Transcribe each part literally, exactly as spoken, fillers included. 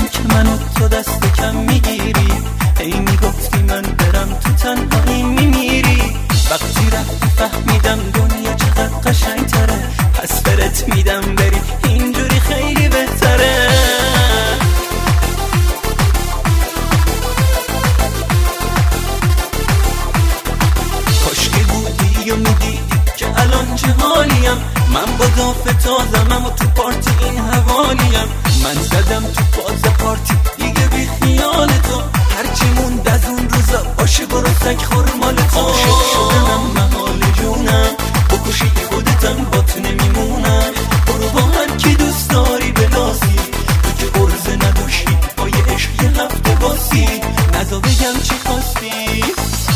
که منو تو دست کم میگیری، هی میگفتی من برم تو تنهایی میمیری. وقتی رفتی فهمیدم دنیا چقدر قشنگ تره، پس برت میدم بری اینجوری خیلی بهتره. کاشکی بودی و میدیدی که الان چه حالیم، من با داف تازمم و تو پارتی این حوالیم. من زدم تو باز پارتی دیگه بی خیال تو، هرچی موند از اون روزا باشه برو سگ خور مال تو. عاشق شدنم محال جونم، بکشی خودتم بات نمیمونم. برو با هر کی دوست داری بلاسی، تو که عرضه نداشتی با یه عشق یه هفته باسی. نزا بگم چی خواستی.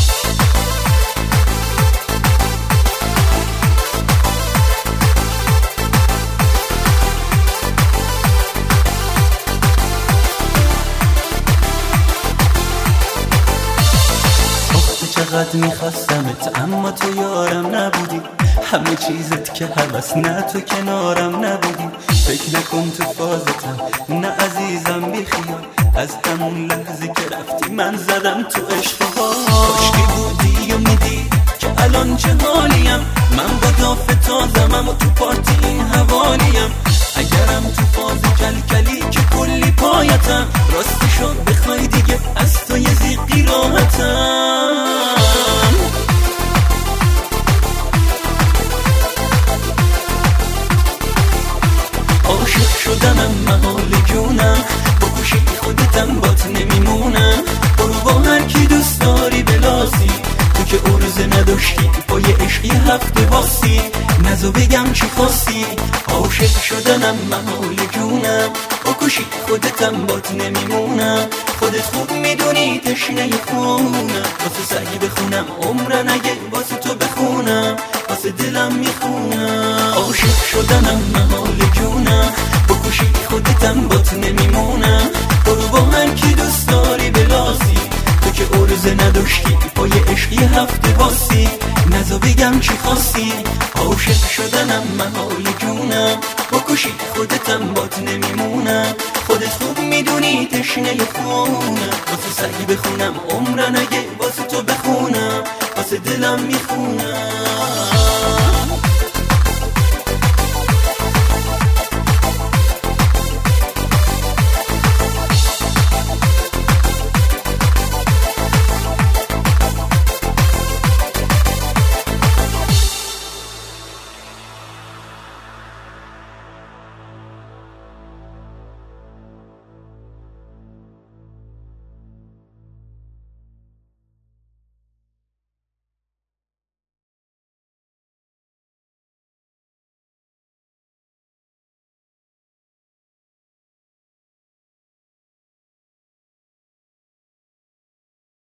چقدر میخواستمت اما تو یارم نبودی، همه چیزت که هوس نه تو کنارم نبودی. فکر نکن تو فازتم نه عزیزم بیخیال، از همون لحظه که رفتی من زدم تو عشق ها. کاشکی بودی و میدی که الان چه حالیم، من با داف تازمم و تو پارتی این حوالیم. اگرم تو فاز کلکلی که کلی پایتم، راستی شد بخوای دیگه از تو یه زیقی راحتم. عاشق شدنم محال جونم، بکشی خودتم بات نمیمونم. برو با هر کی دوست داری بلاسی، تو که عرضه نداشتی با یه عشق یه هفته باسی. نزا بگم چی خواستی. عاشق شدنم محال جونم، بکشی خودتم بات نمیمونم. خودت خوب میدونی تشنه خونم، واسه سعی بخونم عمرن اگه واسه تو بخونم، واسه دلم میخونم. عاشق شدنم محال جونم، بکشی خودتم بات نمیمونم. برو با هر کی دوست داری بلاسی، تو که عرضه نداشتی با یه عشق یه هفته باسی. نزا بگم چی خواستی. عاشق شدنم محال جونم، بکشی خودتم بات نمیمونم. خودت خوب میدونی تشنه خونم، واسه سعی بخونم عمرن اگه واسه تو بخونم، واسه دلم میخونم.